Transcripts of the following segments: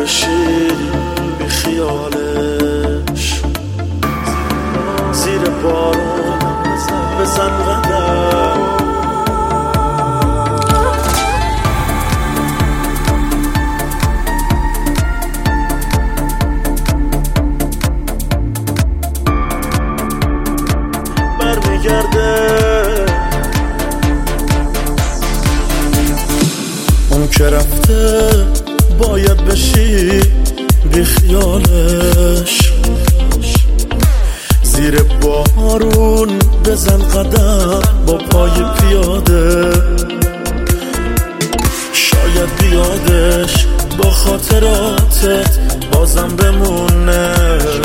بشی بی خیالش، زیر بارون بزن قدم. برمیگرده اون که رفته، باید بشی بی خیالش، زیر بارون بزن قدم با پای پیاده. شاید بیادش با خاطراتت بازم بمونه،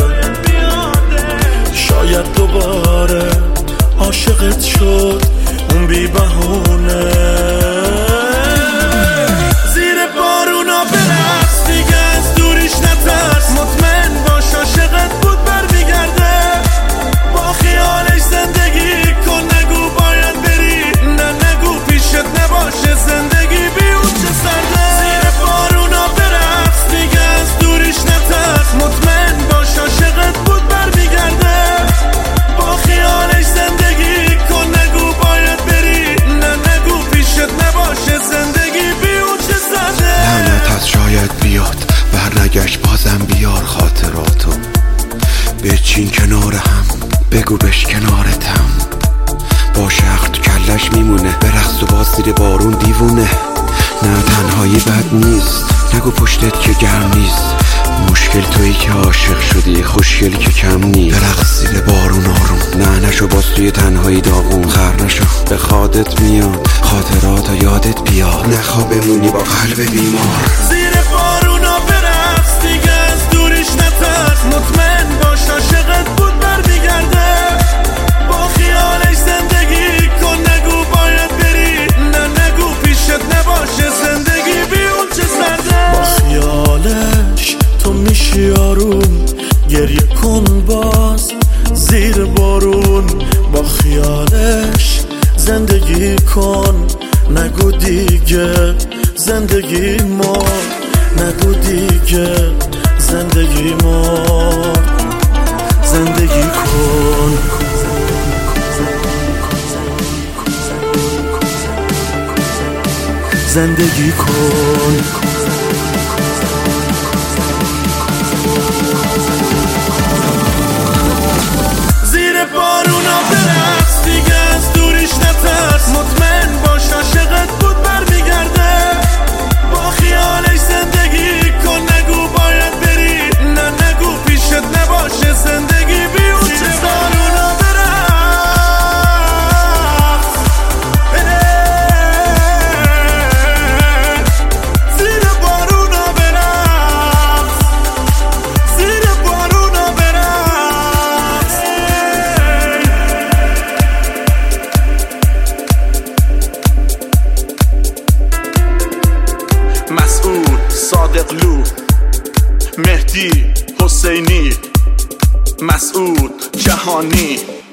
شاید دوباره عاشقت شد اون بی بهونه. زیر بارونا برقص دیگه، از دوریش نترس، مطمئن باش عاشقت بود برمیگرده. با خیالش زندگی کن، نگو باید بری، نه نگو پیشت نباشه زندگی بی اون چه سرده. زیر بارونا برقص دیگه، از دوریش نترس، مطمئن باش عاشقت بود برمیگرده. با خیالش زندگی کن، نگو باید بری، نه نگو پیشت نباشه زندگی بی اون چه سرده. لعنت از شاید بیاد برنگشت، بازم بیار خاطراتو بچین کنار هم، بگو بش کنارتم. با شخص تو کلش میمونه، برقص و باز زیر بارون دیوونه. نه تنهایی بد نیست، نگو پشتت که گرم نیست. مشکل تویی که عاشق شدی، خوشگلی که کم نیست. برقص زیر بارون آروم، نه نشو باز توی تنهایی داغون. خر نشو به خودت میاد، خاطرات یادت بیاد، نخواه بمونی با قلب بیمار. زیر بارونا برقص دیگه، از دوریش نترس، مطمئن باش عاشقت بود برمیگرده. با خیالش زندگی کن، نگو باید بری، نه نگو پیشت نباشه زندگی بی اون چه سرده. با خیالش تو میشی آروم، گریه کن باز زیر بارون. با خیالش زندگی کن، نگو دیگه زندگی ما، نگو دیگه زندگی ما. زندگی کن، زندگی کن. زیر بارونا برقص دیگه، از دوریش نترس، مطمئن باش عاشقت بود برمیگرده. با خیالش زندگی کن، نگو باید بری، نه نگو پیشت نباشه زندگی بی اون چه بارونا برقص. زیر بارونا برقص، زیر بارونا برقص. مسعود صادقلو، مهدی حسینی، مسعود جهانی.